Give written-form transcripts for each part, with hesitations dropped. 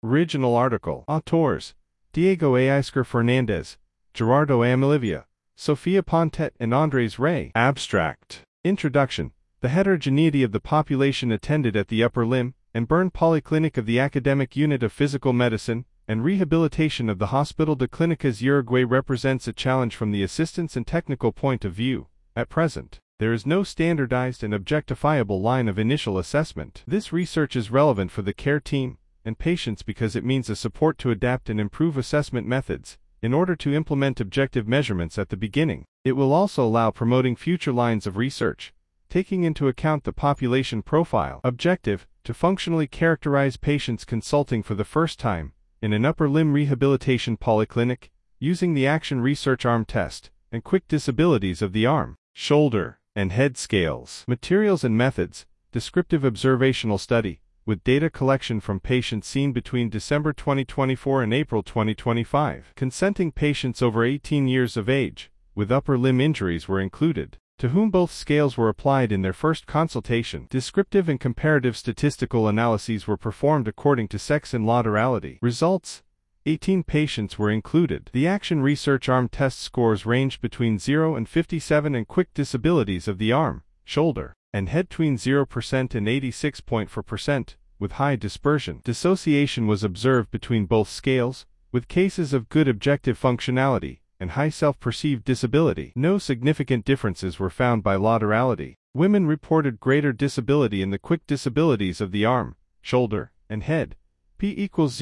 Original article. Autors: Diego A. Isker Fernandez, Gerardo Amilivia, Sofia Pontet, and Andres Rey. Abstract. Introduction. The heterogeneity of the population attended at the Upper Limb and Burn Polyclinic of the Academic Unit of Physical Medicine and Rehabilitation of the Hospital de Clínicas Uruguay represents a challenge from the assistance and technical point of view. At present, there is no standardized and objectifiable line of initial assessment. This research is relevant for the care team and patients because it means a support to adapt and improve assessment methods in order to implement objective measurements at the beginning. It will also allow promoting future lines of research, taking into account the population profile. Objective: to functionally characterize patients consulting for the first time in an upper limb rehabilitation polyclinic using the Action Research Arm Test and quick disabilities of the arm, shoulder, and head scales. Materials and methods: descriptive observational study, with data collection from patients seen between December 2024 and April 2025. Consenting patients over 18 years of age, with upper limb injuries were included, to whom both scales were applied in their first consultation. Descriptive and comparative statistical analyses were performed according to sex and laterality. Results: 18 patients were included. The Action Research Arm Test scores ranged between 0 and 57 and quick disabilities of the arm, shoulder, and head between 0% and 86.4%, with high dispersion. Dissociation was observed between both scales, with cases of good objective functionality and high self-perceived disability. No significant differences were found by laterality. Women reported greater disability in the quick disabilities of the arm, shoulder, and head, p equals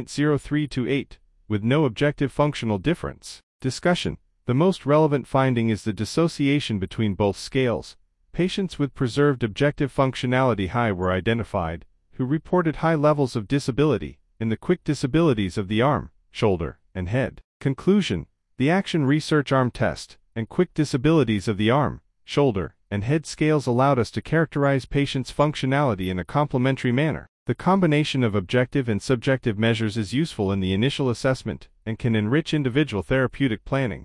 0.0328, with no objective functional difference. Discussion. The most relevant finding is the dissociation between both scales. Patients with preserved objective functionality high were identified, who reported high levels of disability in the quick disabilities of the arm, shoulder, and head. Conclusion. The Action Research Arm Test and quick disabilities of the arm, shoulder, and head scales allowed us to characterize patients' functionality in a complementary manner. The combination of objective and subjective measures is useful in the initial assessment and can enrich individual therapeutic planning.